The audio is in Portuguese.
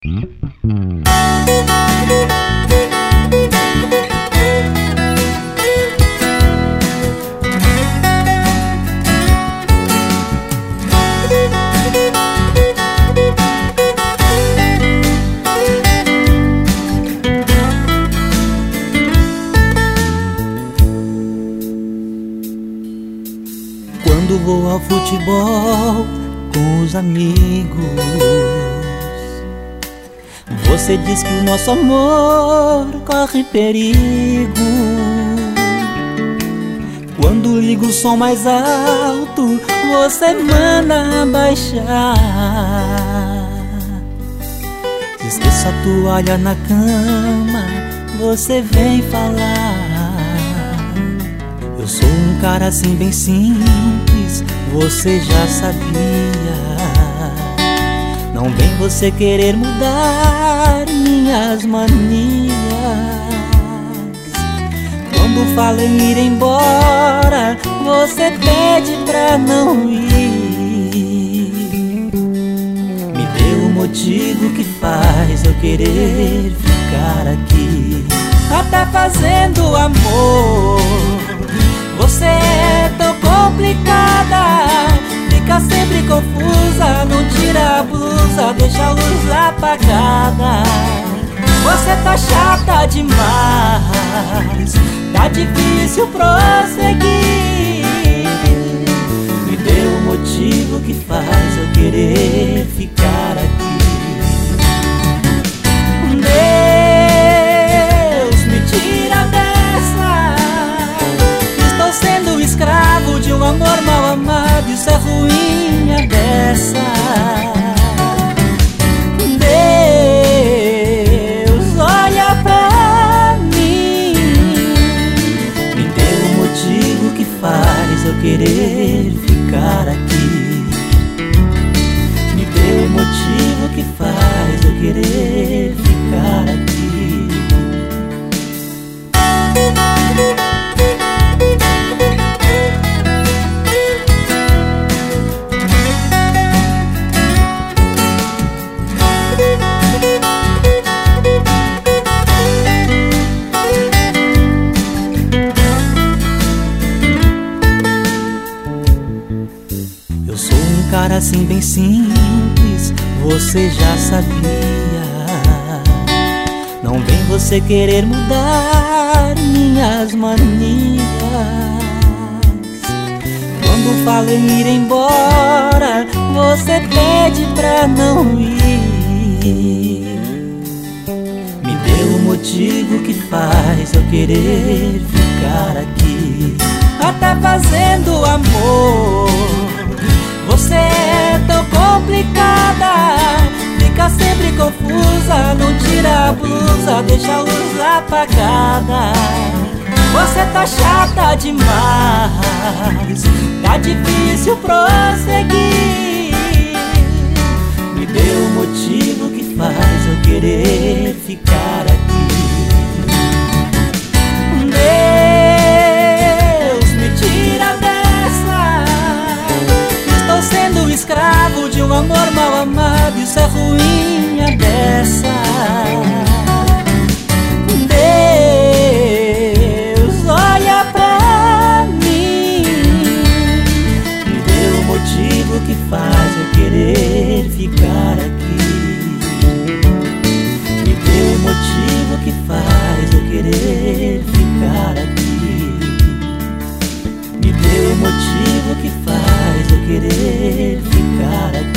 Quando vou ao futebol com os amigos, você diz que o nosso amor corre perigo. Quando ligo o som mais alto, você manda abaixar. Esqueça a toalha na cama, você vem falar. Eu sou um cara assim bem simples, você já sabia. Não vem você querer mudar minhas manias. Quando falo em ir embora, você pede pra não ir. Me dê o motivo que faz eu querer ficar aqui, até fazendo amor. Você é tão complicada, fica sempre confusa, não tira a blusa, deixa a luz apagada. Você tá chata demais, tá difícil prosseguir. Me dê o motivo que faz eu querer ficar aqui. Deus, me tira dessa. Estou sendo escravo de um amor mal amado, isso é ruim, é dessa. Deus, olha pra mim, me dê o motivo que faz eu querer ficar aqui. Me dê o motivo que faz eu querer ficar aqui. Eu sou um cara assim bem simples, você já sabia. Não vem você querer mudar minhas manias. Quando falo em ir embora, você pede pra não ir. Me dê o motivo que faz eu querer ficar aqui, até fazendo amor. Você é tão complicada, fica sempre confusa, não tira a blusa, deixa a luz apagada. Você tá chata demais, tá difícil prosseguir. Me dê o motivo que faz eu querer ficar aqui. Deus, me tira dessa. Estou sendo escravo de um amor mal amado, isso é ruim, é dessa. Deus, olha pra mim, me dê o motivo que faz eu querer ficar aqui. Me dê o motivo que faz eu querer ficar aqui. Me dê o motivo que faz eu querer ficar aqui.